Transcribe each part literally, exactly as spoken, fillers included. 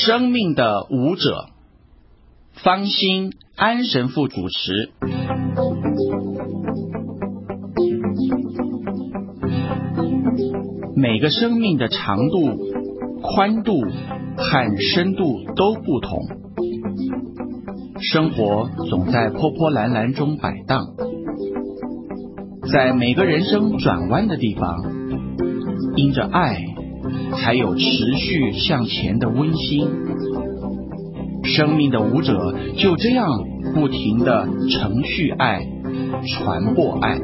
生命的舞者，方心安神父主持。每个生命的长度、宽度和深度都不同，生活总在波波澜澜中摆荡，在每个人生转弯的地方，因着爱才有持续向前的温馨。生命的舞者就这样不停地承续爱，传播爱。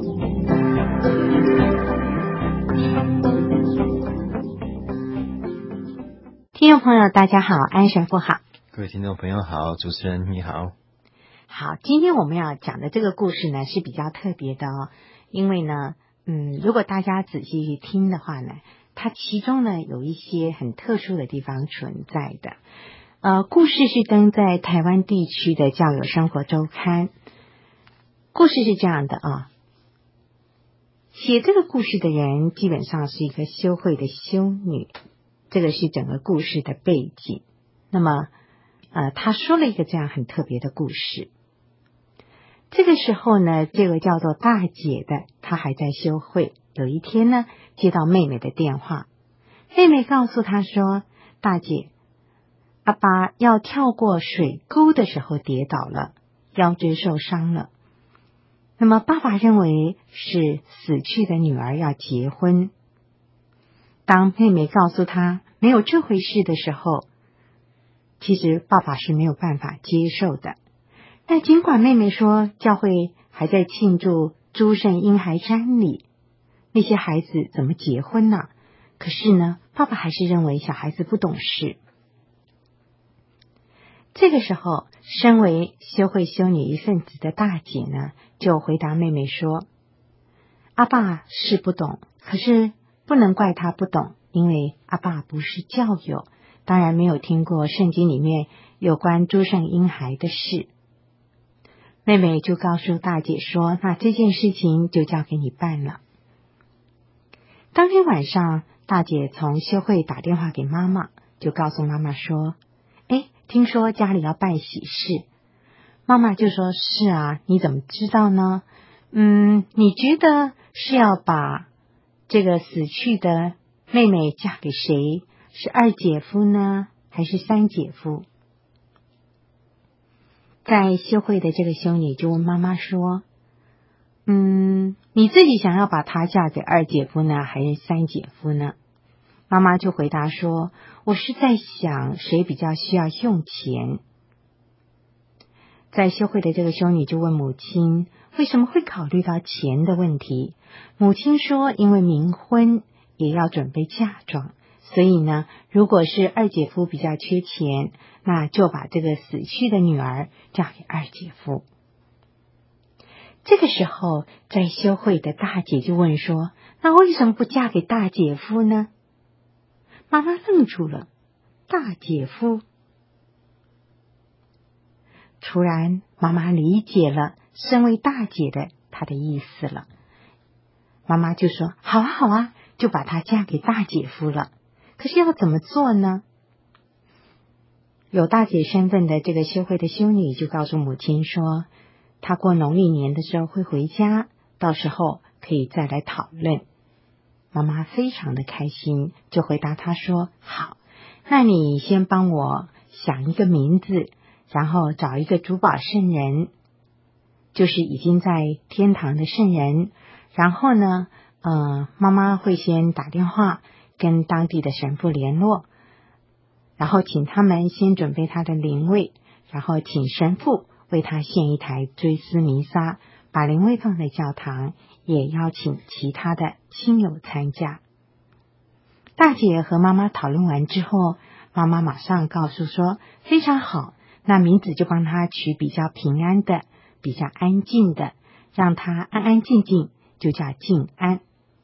听众朋友大家好，安神父好。 各位听众朋友好，主持人你好。 好，今天我们要讲的这个故事呢是比较特别的哦，因为呢嗯，如果大家仔细去听的话呢，它其中呢有一些很特殊的地方存在的。呃，故事是登在台湾地区的教友生活周刊。故事是这样的啊，写这个故事的人基本上是一个修会的修女，这个是整个故事的背景。那么呃，他说了一个这样很特别的故事。这个时候呢，这位叫做大姐的，她还在修会。有一天呢，接到妹妹的电话，妹妹告诉她说，大姐，阿爸要跳过水沟的时候跌倒了，腰椎受伤了。那么爸爸认为是死去的女儿要结婚。当妹妹告诉他没有这回事的时候，其实爸爸是没有办法接受的。但尽管妹妹说教会还在庆祝诸圣婴孩瞻礼，那些孩子怎么结婚呢？可是呢，爸爸还是认为小孩子不懂事。这个时候，身为修会修女一份子的大姐呢，就回答妹妹说，阿爸是不懂，可是不能怪他不懂，因为阿爸不是教友，当然没有听过圣经里面有关诸圣婴孩的事。妹妹就告诉大姐说，那这件事情就交给你办了。当天晚上，大姐从修会打电话给妈妈，就告诉妈妈说，诶，听说家里要办喜事。妈妈就说，是啊，你怎么知道呢？嗯，你觉得是要把这个死去的妹妹嫁给谁？是二姐夫呢，还是三姐夫？在修会的这个修女就问妈妈说，嗯，你自己想要把她嫁给二姐夫呢，还是三姐夫呢？妈妈就回答说，我是在想谁比较需要用钱。在修会的这个修女就问母亲，为什么会考虑到钱的问题？母亲说，因为冥婚也要准备嫁妆，所以呢，如果是二姐夫比较缺钱，那就把这个死去的女儿嫁给二姐夫。这个时候，在修会的大姐就问说，那为什么不嫁给大姐夫呢？妈妈愣住了，大姐夫。突然妈妈理解了身为大姐的她的意思了。妈妈就说，好啊好啊，就把她嫁给大姐夫了。可是要怎么做呢？有大姐身份的这个修会的修女就告诉母亲说，她过农历年的时候会回家，到时候可以再来讨论。妈妈非常的开心，就回答她说，好，那你先帮我想一个名字，然后找一个主保圣人，就是已经在天堂的圣人。然后呢呃，妈妈会先打电话跟当地的神父联络，然后请他们先准备他的灵位，然后请神父为他献一台追思弥撒，把灵位放在教堂，也邀请其他的亲友参加。大姐和妈妈讨论完之后，妈妈马上告诉说，非常好，那名字就帮他取比较平安的，比较安静的，让他安安静静，就叫静安。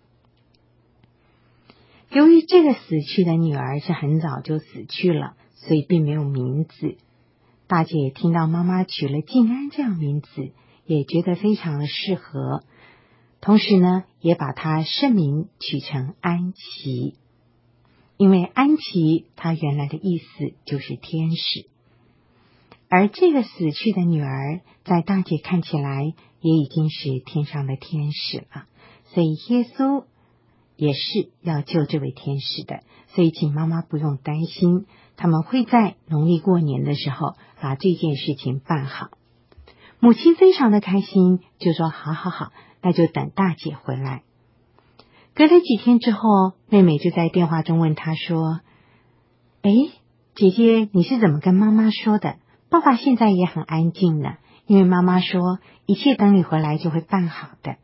由于这个死去的女儿是很早就死去了，所以并没有名字。大姐听到妈妈取了静安这样名字，也觉得非常的适合，同时呢，也把她圣名取成安琪。 因为安琪她原来的意思就是天使，而这个死去的女儿在大姐看起来也已经是天上的天使了，所以耶稣也是要救这位天使的，所以请妈妈不用担心，他们会在农历过年的时候把这件事情办好。母亲非常的开心，就说好好好，那就等大姐回来。隔了几天之后，妹妹就在电话中问她说，诶，姐姐你是怎么跟妈妈说的？爸爸现在也很安静呢，因为妈妈说一切等你回来就会办好的。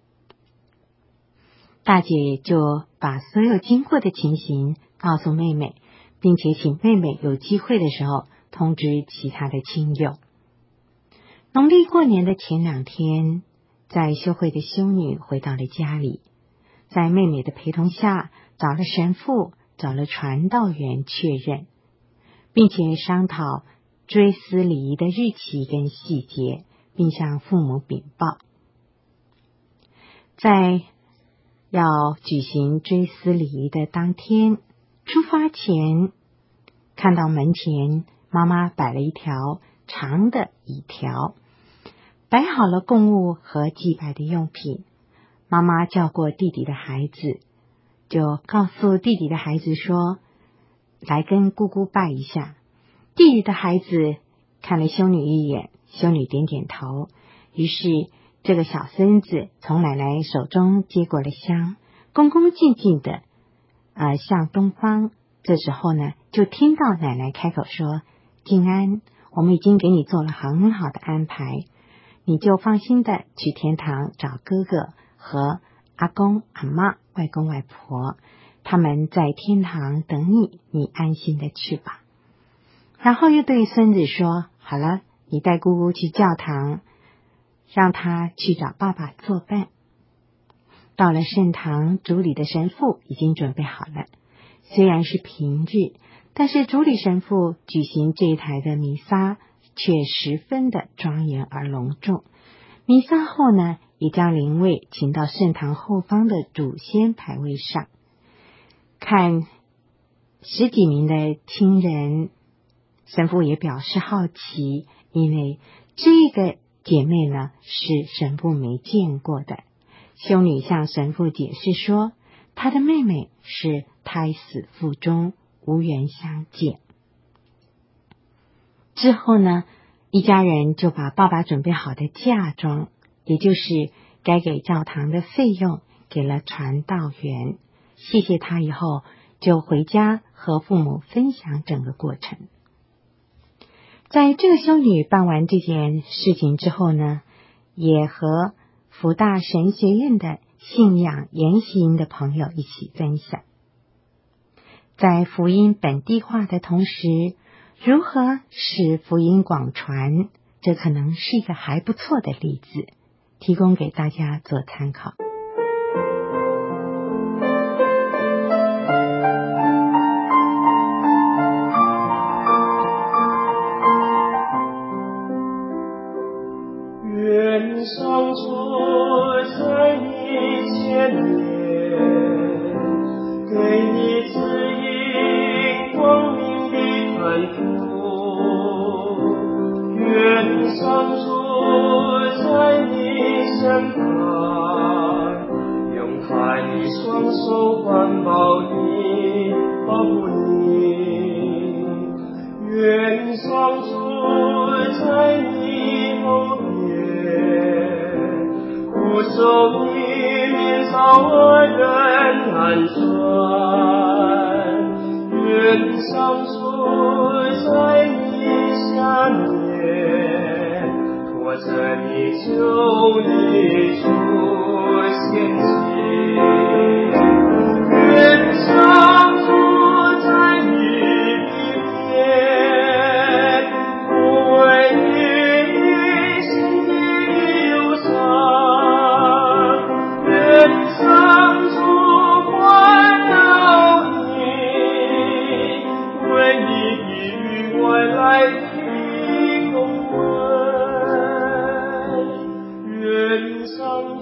大姐就把所有经过的情形告诉妹妹，并且请妹妹有机会的时候通知其他的亲友。农历过年的前两天，在修会的修女回到了家里，在妹妹的陪同下，找了神父，找了传道员确认，并且商讨追思礼仪的日期跟细节，并向父母禀报。在要举行追思礼仪的当天，出发前看到门前妈妈摆了一条长的椅条，摆好了供物和祭拜的用品。妈妈叫过弟弟的孩子，就告诉弟弟的孩子说，来跟姑姑拜一下。弟弟的孩子看了修女一眼，修女点点头，于是这个小孙子从奶奶手中接过了香，恭恭敬敬的呃向东方。这时候呢，就听到奶奶开口说，静安，我们已经给你做了很好的安排，你就放心的去天堂找哥哥和阿公阿嬷、外公外婆，他们在天堂等你，你安心的去吧。然后又对孙子说，好了，你带姑姑去教堂，让他去找爸爸作伴。到了圣堂，主礼的神父已经准备好了，虽然是平日，但是主礼神父举行这一台的弥撒却十分的庄严而隆重。弥撒后呢，也将灵位请到圣堂后方的主先牌位上，看十几名的亲人。神父也表示好奇，因为这个姐妹呢是神父没见过的。修女向神父解释说，她的妹妹是胎死腹中，无缘相见。之后呢，一家人就把爸爸准备好的嫁妆，也就是该给教堂的费用，给了传道员，谢谢他以后就回家和父母分享整个过程。在这个修女办完这件事情之后呢，也和福大神学院的信仰研习营的朋友一起分享，在福音本地化的同时，如何使福音广传，这可能是一个还不错的例子，提供给大家做参考。 愿上主在你前面，给你指引光明的坦途。愿上主在你身旁，用他的双手环抱你，保护你。愿上主在你后不受你面朝恶人安全，愿上主在你下面，拖着你救你出险境。愿上主在你里面，不为你心里忧伤。愿上主环绕你，为你给予外来的恭维。愿上主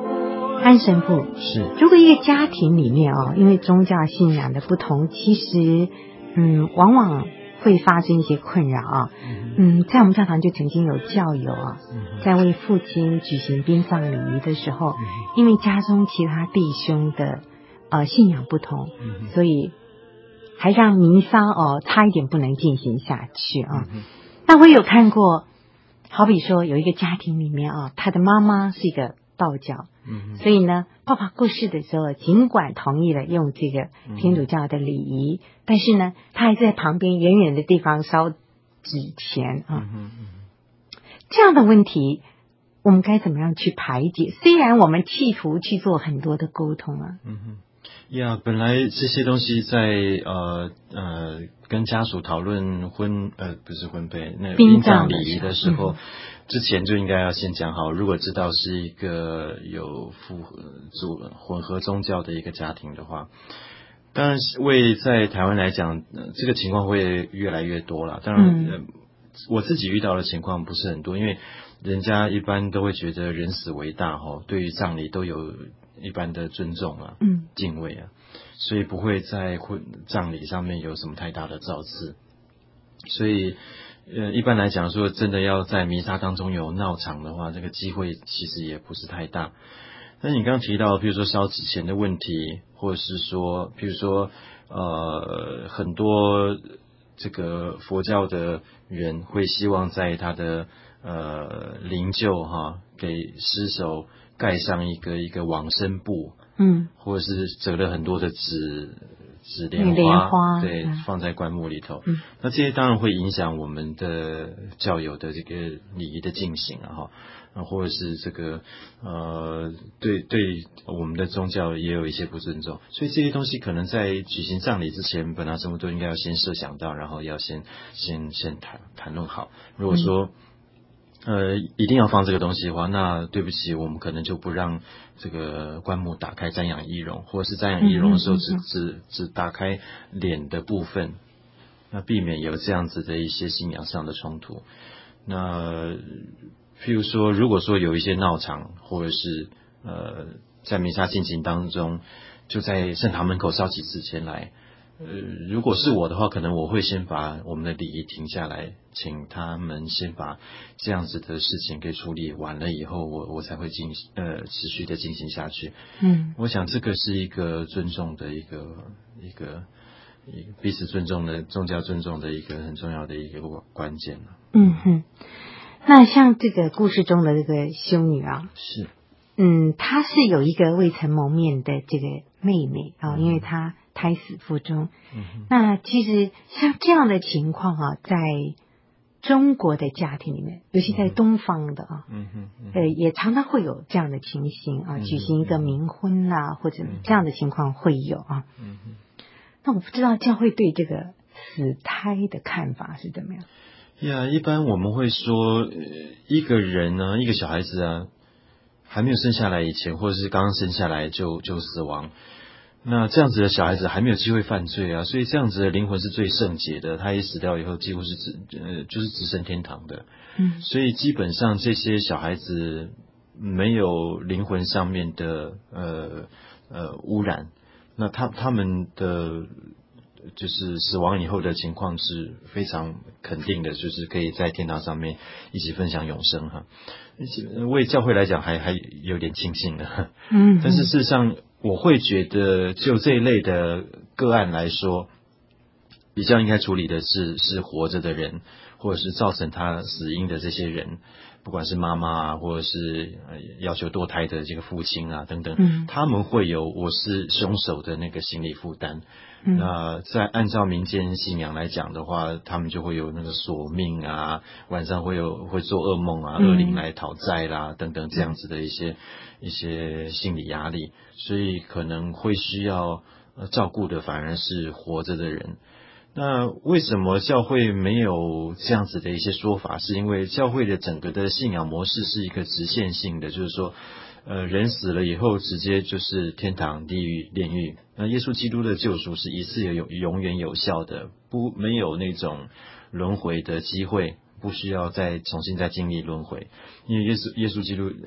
安神父是， 如果一个家庭里面哦，因为宗教信仰的不同，其实嗯，往往会发生一些困扰啊。嗯，在我们教堂就曾经有教友啊，在为父亲举行殡葬礼仪的时候，因为家中其他弟兄的呃信仰不同，所以还让弥撒哦差一点不能进行下去啊。那我有看过，好比说有一个家庭里面啊，他的妈妈是一个道教。嗯，所以呢，爸爸过世的时候，尽管同意了用这个天主教的礼仪，嗯、但是呢，他还在旁边远远的地方烧纸钱啊。嗯嗯、这样的问题，我们该怎么样去排解？虽然我们企图去做很多的沟通啊。 嗯哼。呀，本来这些东西在呃呃跟家属讨论婚呃不是婚配那个殡葬礼仪的时候，嗯、之前就应该要先讲好，如果知道是一个有复合组混合宗教的一个家庭的话，当然为在台湾来讲，呃、这个情况会越来越多了。当然，嗯呃，我自己遇到的情况不是很多，因为人家一般都会觉得人死为大哈，对于葬礼都有一般的尊重啊，嗯，敬畏啊，所以不会在婚葬礼上面有什么太大的造次。所以，呃，一般来讲说，真的要在弥撒当中有闹场的话，这个机会其实也不是太大。但是你刚刚提到，比如说烧纸钱的问题，或者是说，比如说，呃，很多这个佛教的人会希望在他的呃灵柩哈，给尸首盖上一个一个往生布，嗯，或者是折了很多的纸纸莲花， 莲花对，嗯、放在棺木里头。嗯，那这些当然会影响我们的教友的这个礼仪的进行啊，哈。或者是这个呃，对对，我们的宗教也有一些不尊重，所以这些东西可能在举行葬礼之前，本来生活都应该要先设想到，然后要先先先谈谈论好。如果说、嗯、呃一定要放这个东西的话，那对不起，我们可能就不让这个棺木打开瞻仰仪容，或者是瞻仰仪容的时候只、嗯、只只打开脸的部分，那避免有这样子的一些信仰上的冲突。那譬如说，如果说有一些闹场，或者是呃在弥撒进行当中，就在圣堂门口烧起纸钱来，呃，如果是我的话，可能我会先把我们的礼仪停下来，请他们先把这样子的事情给处理完了以后，我我才会进呃持续的进行下去。嗯，我想这个是一个尊重的一个一个一个彼此尊重的宗教尊重的一个很重要的一个关键了。 嗯哼。那像这个故事中的这个修女啊， 是， 嗯，她是有一个未曾谋面的这个妹妹啊、嗯，因为她胎死腹中。嗯，那其实像这样的情况啊，在中国的家庭里面，尤其在东方的啊，嗯嗯嗯、呃，也常常会有这样的情形啊，嗯、举行一个冥婚啦、啊，或者这样的情况会有啊。嗯，那我不知道教会对这个死胎的看法是怎么样？ 呀、yeah, 一般我们会说，呃，一个人呢，一个小孩子啊，还没有生下来以前，或者是刚刚生下来就就死亡，那这样子的小孩子还没有机会犯罪啊，所以这样子的灵魂是最圣洁的，他一死掉以后，几乎是直呃就是直升天堂的。嗯，所以基本上这些小孩子没有灵魂上面的呃呃污染，那他他们的。就是死亡以后的情况是非常肯定的，就是可以在天堂上面一起分享永生哈。为教会来讲还还有点庆幸的，嗯，但是事实上我会觉得就这一类的个案来说，比较应该处理的是是活着的人，或者是造成他死因的这些人，不管是妈妈啊，或者是要求堕胎的这个父亲啊等等，嗯，他们会有我是凶手的那个心理负担。嗯、那在按照民间信仰来讲的话，他们就会有那个索命啊，晚上会有会做噩梦啊，恶灵来讨债啦等等这样子的一些一些心理压力，所以可能会需要呃照顾的反而是活着的人。那为什么教会没有这样子的一些说法？是因为教会的整个的信仰模式是一个直线性的，就是说呃，人死了以后直接就是天堂、地狱、炼狱。那耶稣基督的救赎是一次有永远有效的，不没有那种轮回的机会，不需要再重新再经历轮回。因为耶稣耶稣基督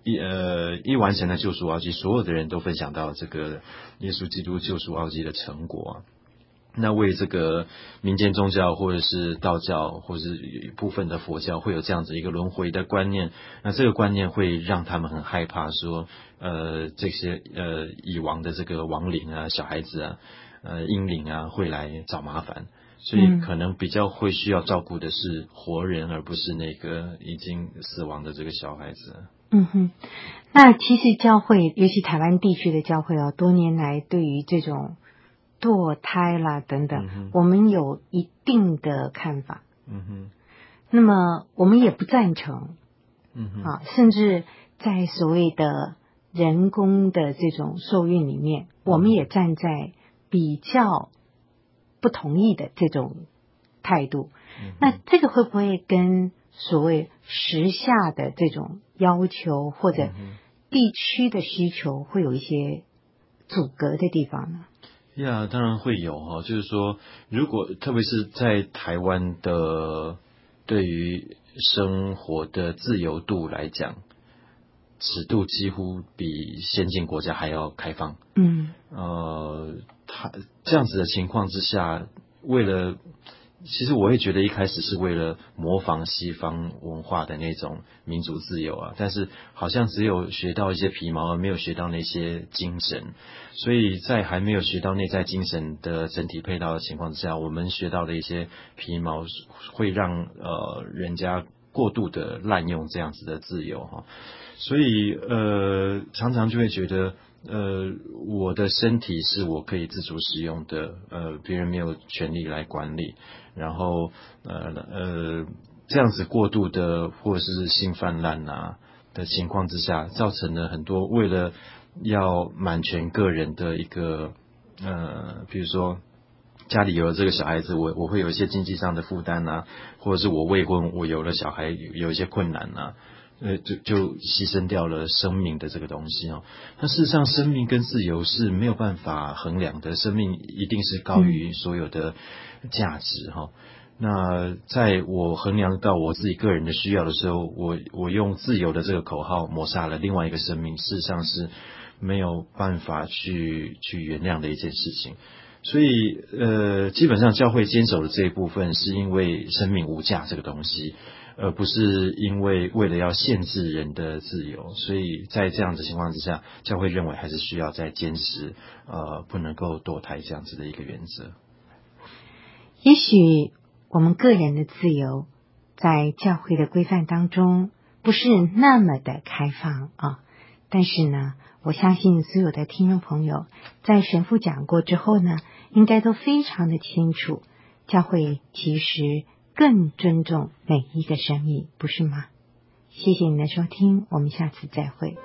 一呃一完成了救赎奥迹，所有的人都分享到这个耶稣基督救赎奥迹的成果啊。那为这个民间宗教或者是道教或者是部分的佛教会有这样子一个轮回的观念，那这个观念会让他们很害怕说呃这些呃已亡的这个亡灵啊小孩子啊呃婴灵啊会来找麻烦，所以可能比较会需要照顾的是活人，而不是那个已经死亡的这个小孩子。 嗯哼，那其实教会尤其台湾地区的教会哦，多年来对于这种堕胎啦等等、嗯、我们有一定的看法。 嗯哼， 那么我们也不赞成。 嗯哼， 啊，甚至在所谓的人工的这种受孕里面，我们也站在比较不同意的这种态度。嗯、那这个会不会跟所谓时下的这种要求或者地区的需求会有一些阻隔的地方呢？ 呀、yeah, 当然会有哈，就是说如果特别是在台湾的对于生活的自由度来讲，尺度几乎比先进国家还要开放。 嗯， 呃，他这样子的情况之下，为了其实我会觉得一开始是为了模仿西方文化的那种民主自由啊，但是好像只有学到一些皮毛，而没有学到那些精神，所以在还没有学到内在精神的整体配套的情况之下，我们学到的一些皮毛会让呃人家过度的滥用这样子的自由哈，所以呃常常就会觉得呃我的身体是我可以自主使用的，呃别人没有权利来管理，然后呃呃这样子过度的或者是性泛滥啊的情况之下，造成了很多为了要满全个人的一个呃比如说家里有了这个小孩子，我我会有一些经济上的负担啊，或者是我未婚，我有了小孩有一些困难啊，呃，就就牺牲掉了生命的这个东西哦。那事实上，生命跟自由是没有办法衡量的，生命一定是高于所有的价值哈、哦。那在我衡量到我自己个人的需要的时候，我我用自由的这个口号抹杀了另外一个生命，事实上是没有办法去去原谅的一件事情。所以呃，基本上教会坚守的这一部分是因为生命无价这个东西，而不是因为为了要限制人的自由。所以在这样子情况之下，教会认为还是需要再坚持呃不能够堕胎这样子的一个原则。 也许我们个人的自由在教会的规范当中不是那么的开放啊，但是呢，我相信所有的听众朋友在神父讲过之后呢，应该都非常的清楚，教会其实更尊重每一个生命，不是吗？谢谢你的收听，我们下次再会。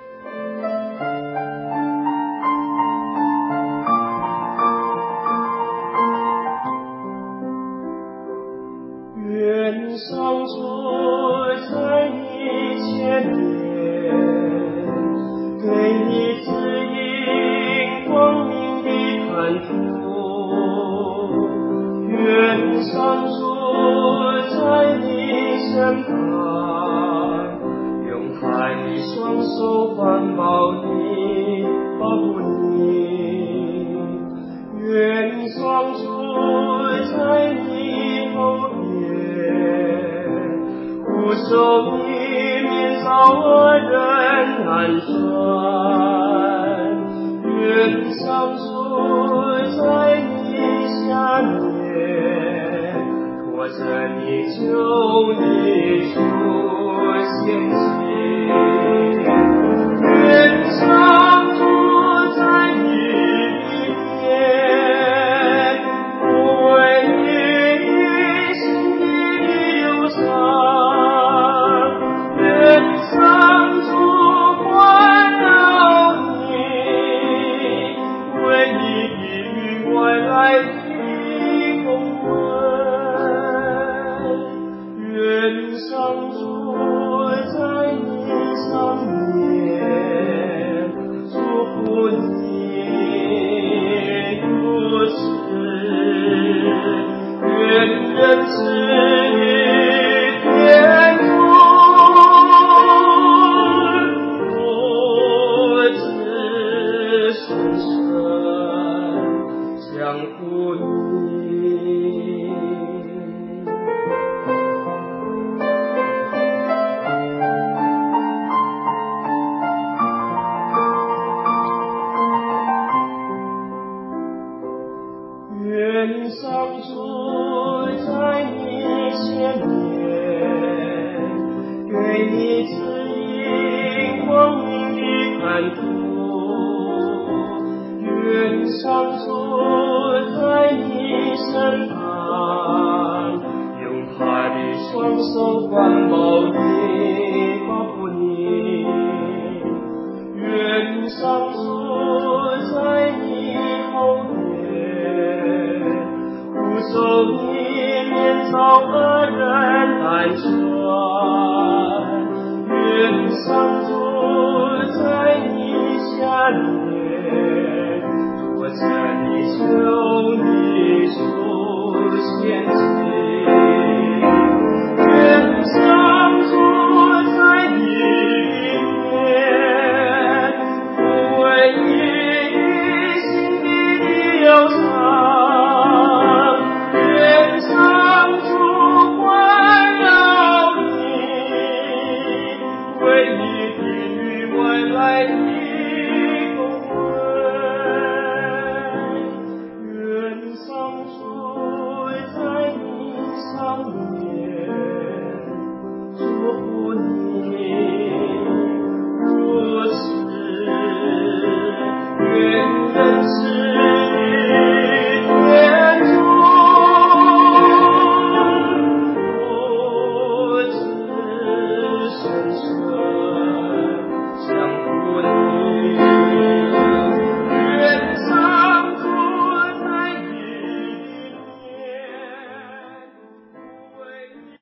愿上主在你前面，给你指引光明的坦途。愿上主在你身旁，用他的双手环抱你，保护你。愿上主在你后边，护守你免遭恶人难缠。愿上主在你下面，托着你救你出险境。愿上主在你里面，不为你心里的忧伤。愿上主环绕你，为你的外来的公问。愿上主在降福音。愿上主在你前面，给你指引光明的坦途。愿上主在你身旁，用他的双手环抱你，保护你。愿上主在你后面，护守你免遭恶人拦穿。愿上主在你下面，我这里求你出现情。愿上主在你里面，抚慰你心底的忧伤。愿上主环绕你，为你的未来的